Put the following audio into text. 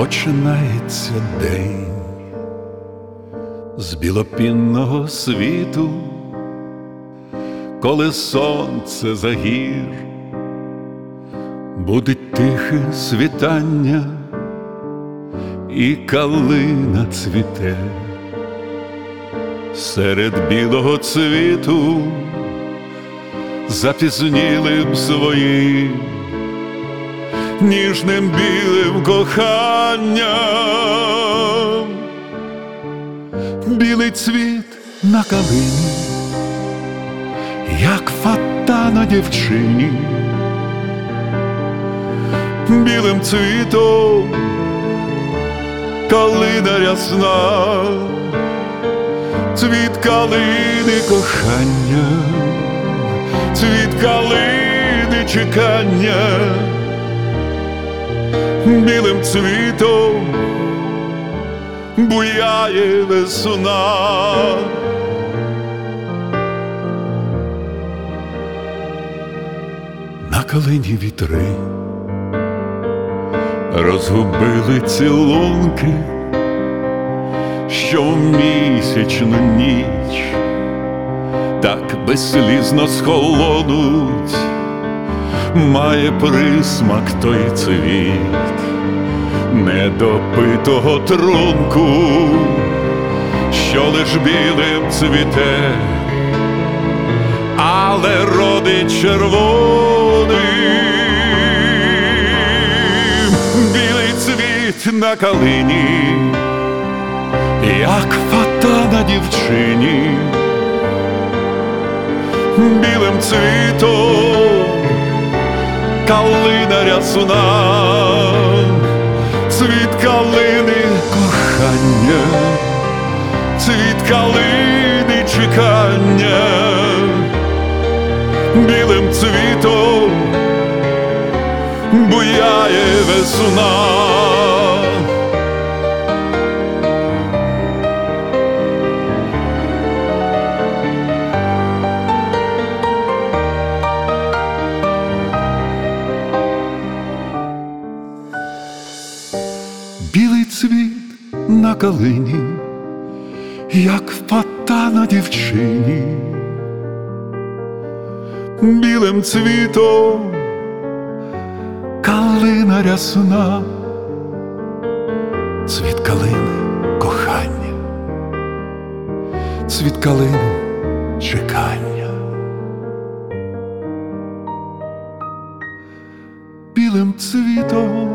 Починається день з білопінного світу, коли сонце за гір, будить тихе світання, і калина цвіте серед білого цвіту, запізнілим своїм ніжним білим коханням. Білий цвіт на калині, як фата на дівчині, білим цвітом калина рясна, цвіт калини кохання, цвіт калини чекання. Білим цвітом буяє весна. На калині вітри розгубили цілунки, що в місячну ніч так безслізно схолонуть. Має присмак той цвіт недопитого трунку, що лиш білим цвіте, але родить червоним. Білий цвіт на калині, як фата на дівчині, білим цвітом калина рясна, цвіт калини кохання, цвіт калини чекання. Білим цвітом буяє весна. Білий цвіт на калині, як фата на дівчині, білим цвітом калина рясна, цвіт калини кохання, цвіт калини чекання. Білим цвітом